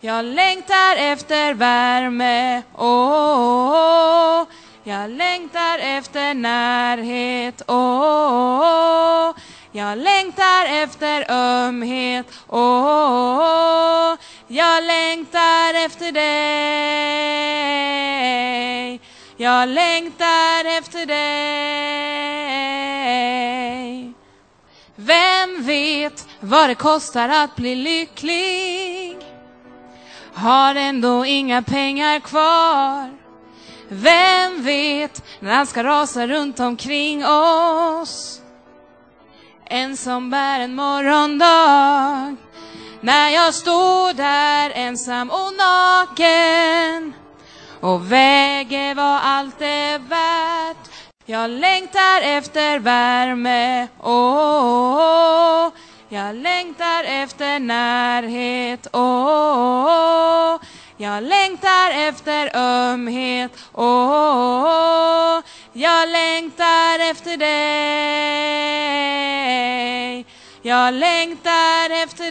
Jag längtar efter värme, jag längtar efter närhet, jag längtar efter ömhet, jag längtar efter dig. Jag längtar efter dig. Vem vet vad det kostar att bli lycklig? Har ändå inga pengar kvar. Vem vet när allt ska rasa runt omkring oss? En som bär en morgondag. När jag står där ensam och naken och väger vad allt är värt. Jag längtar efter värme, jag längtar efter närhet, jag längtar efter ömhet, jag längtar efter dig. Jag längtar efter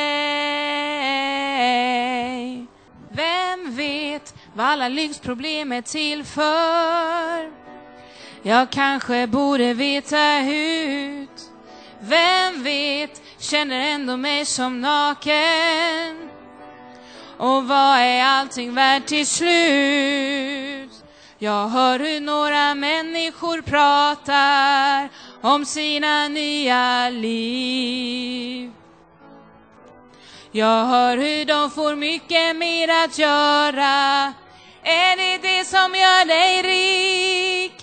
dig. Vem vet vad alla lyxproblem är till för? Jag kanske borde veta ut. Vem vet, känner ändå mig som naken. Och vad är allting värt till slut? Jag hör hur några människor pratar om sina nya liv. Jag hör hur de får mycket mer att göra. Är det det som gör dig rik?